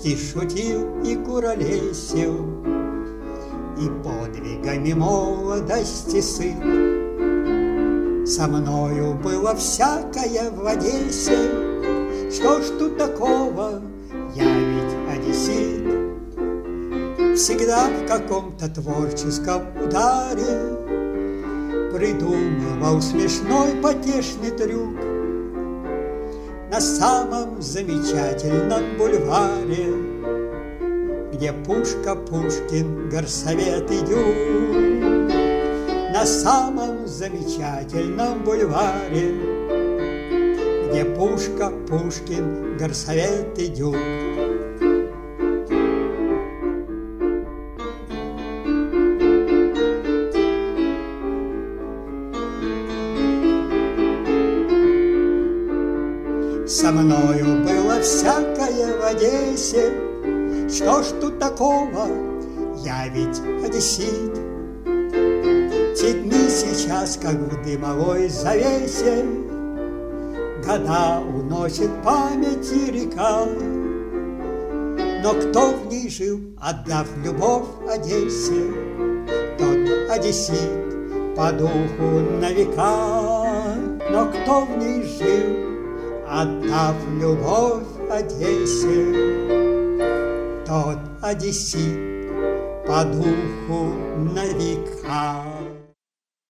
шутки шутил и куролесил, и подвигами молодости сыт. Со мною было всякое в Одессе, что ж тут такого, я ведь одессит. Всегда в каком-то творческом ударе придумывал смешной потешный трюк. На самом замечательном бульваре, где Пушка, Пушкин, горсовет и Дюк. На самом замечательном бульваре, где Пушка, Пушкин, горсовет и Дюк. Со мною было всякое в Одессе, что ж тут такого, я ведь одессит. Те дни сейчас, как в дымовой завесе, года уносит памяти река. Но кто в ней жил, отдав любовь Одессе, тот одессит по духу на века. Но кто в ней жил, отдав любовь Одессе, тот одессит по духу на века.